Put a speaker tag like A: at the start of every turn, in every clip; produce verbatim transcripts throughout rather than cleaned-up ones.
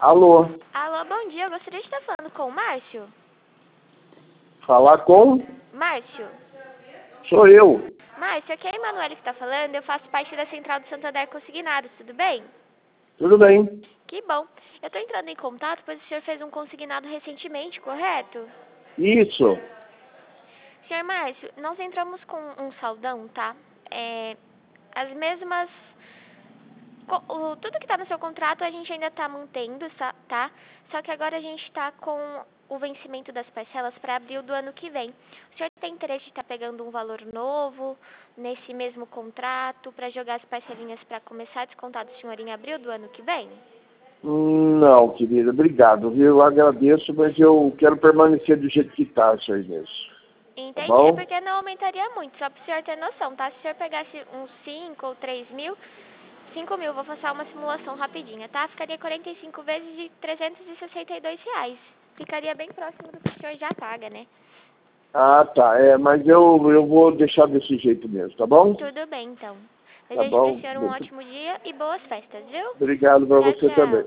A: Alô?
B: Alô, bom dia. Eu gostaria de estar falando com o Márcio.
A: Falar com?
B: Márcio.
A: Sou eu.
B: Márcio, aqui é a Emanuele que está falando. Eu faço parte da Central do Santander Consignados, tudo bem?
A: Tudo bem?
B: Que bom. Eu estou entrando em contato, pois o senhor fez um consignado recentemente, correto?
A: Isso.
B: Senhor Márcio, nós entramos com um saldão, tá? É, as mesmas... co- o- tudo que está no seu contrato a gente ainda está mantendo, sa- tá? Só que agora a gente está com o vencimento das parcelas para abril do ano que vem. O senhor tem interesse de estar pegando um valor novo nesse mesmo contrato para jogar as parcelinhas para começar a descontar do senhor em abril do ano que vem?
A: Hum, Não, querida, obrigado, viu? Eu agradeço, mas eu quero permanecer do jeito que está, isso aí mesmo. Tá
B: Entendi, é
A: bom?
B: porque não aumentaria muito, só para o senhor ter noção, tá? Se o senhor pegasse uns cinco ou três mil, cinco mil, vou passar uma simulação rapidinha, tá? Ficaria quarenta e cinco vezes de trezentos e sessenta e dois reais. Ficaria bem próximo do que o senhor já paga, né?
A: Ah, tá. É, mas eu, eu vou deixar desse jeito mesmo, tá bom?
B: Tudo bem, então.
A: Tá
B: Desejo para o
A: bom?
B: senhor um ótimo dia e boas festas, viu?
A: Obrigado para
B: Tchau,
A: você
B: tchau.
A: também.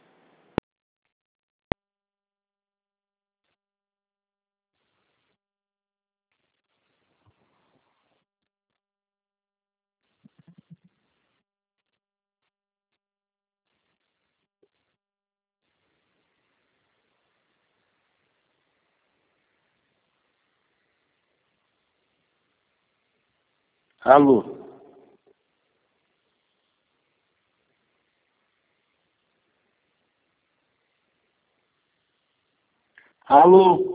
A: Alô? Alô?